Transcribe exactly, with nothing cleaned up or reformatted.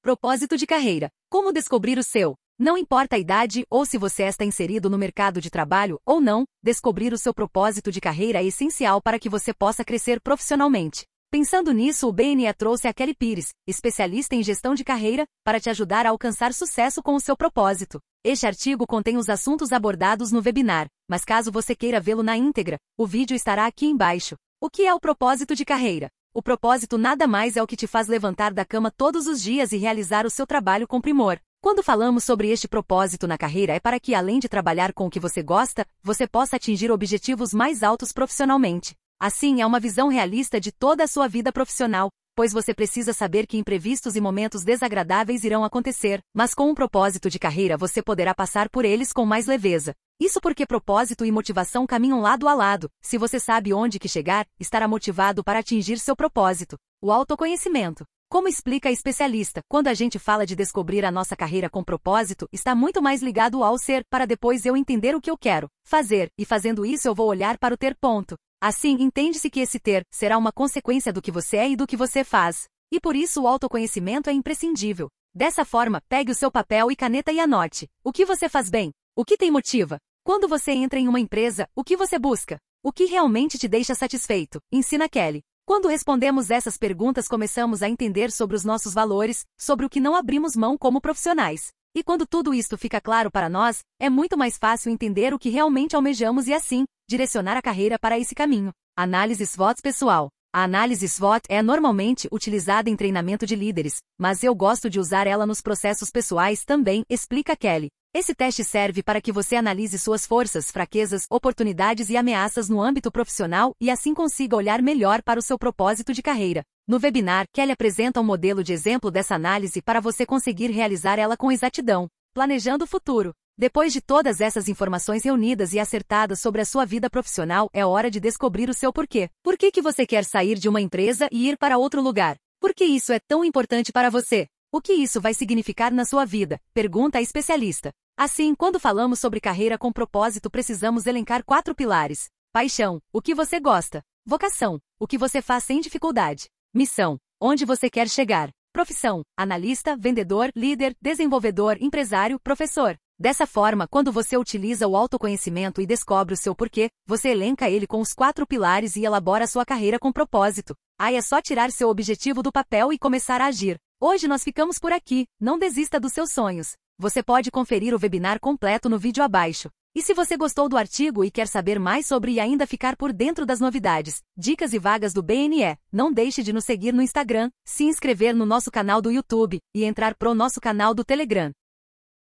Propósito de carreira. Como descobrir o seu? Não importa a idade ou se você está inserido no mercado de trabalho ou não, descobrir o seu propósito de carreira é essencial para que você possa crescer profissionalmente. Pensando nisso, o B N E trouxe a Kelly Pires, especialista em gestão de carreira, para te ajudar a alcançar sucesso com o seu propósito. Este artigo contém os assuntos abordados no webinar, mas caso você queira vê-lo na íntegra, o vídeo estará aqui embaixo. O que é o propósito de carreira? O propósito nada mais é o que te faz levantar da cama todos os dias e realizar o seu trabalho com primor. Quando falamos sobre este propósito na carreira é para que, além de trabalhar com o que você gosta, você possa atingir objetivos mais altos profissionalmente. Assim, é uma visão realista de toda a sua vida profissional, pois você precisa saber que imprevistos e momentos desagradáveis irão acontecer, mas com um propósito de carreira você poderá passar por eles com mais leveza. Isso porque propósito e motivação caminham lado a lado. Se você sabe onde que chegar, estará motivado para atingir seu propósito. O autoconhecimento. Como explica a especialista, quando a gente fala de descobrir a nossa carreira com propósito, está muito mais ligado ao ser, para depois eu entender o que eu quero fazer, e fazendo isso eu vou olhar para o ter ponto. Assim, entende-se que esse ter será uma consequência do que você é e do que você faz. E por isso o autoconhecimento é imprescindível. Dessa forma, pegue o seu papel e caneta e anote. O que você faz bem? O que te motiva? Quando você entra em uma empresa, o que você busca? O que realmente te deixa satisfeito? Ensina Kelly. Quando respondemos essas perguntas, começamos a entender sobre os nossos valores, sobre o que não abrimos mão como profissionais. E quando tudo isto fica claro para nós, é muito mais fácil entender o que realmente almejamos e assim, direcionar a carreira para esse caminho. Análise S W O T pessoal. A análise S W O T é normalmente utilizada em treinamento de líderes, mas eu gosto de usar ela nos processos pessoais também, explica Kelly. Esse teste serve para que você analise suas forças, fraquezas, oportunidades e ameaças no âmbito profissional e assim consiga olhar melhor para o seu propósito de carreira. No webinar, Kelly apresenta um modelo de exemplo dessa análise para você conseguir realizar ela com exatidão. Planejando o futuro. Depois de todas essas informações reunidas e acertadas sobre a sua vida profissional, é hora de descobrir o seu porquê. Por que que você quer sair de uma empresa e ir para outro lugar? Por que isso é tão importante para você? O que isso vai significar na sua vida? Pergunta a especialista. Assim, quando falamos sobre carreira com propósito, precisamos elencar quatro pilares. Paixão, o que você gosta. Vocação, o que você faz sem dificuldade. Missão, onde você quer chegar. Profissão, analista, vendedor, líder, desenvolvedor, empresário, professor. Dessa forma, quando você utiliza o autoconhecimento e descobre o seu porquê, você elenca ele com os quatro pilares e elabora sua carreira com propósito. Aí é só tirar seu objetivo do papel e começar a agir. Hoje nós ficamos por aqui, não desista dos seus sonhos. Você pode conferir o webinar completo no vídeo abaixo. E se você gostou do artigo e quer saber mais sobre e ainda ficar por dentro das novidades, dicas e vagas do B N E, não deixe de nos seguir no Instagram, se inscrever no nosso canal do YouTube e entrar pro nosso canal do Telegram.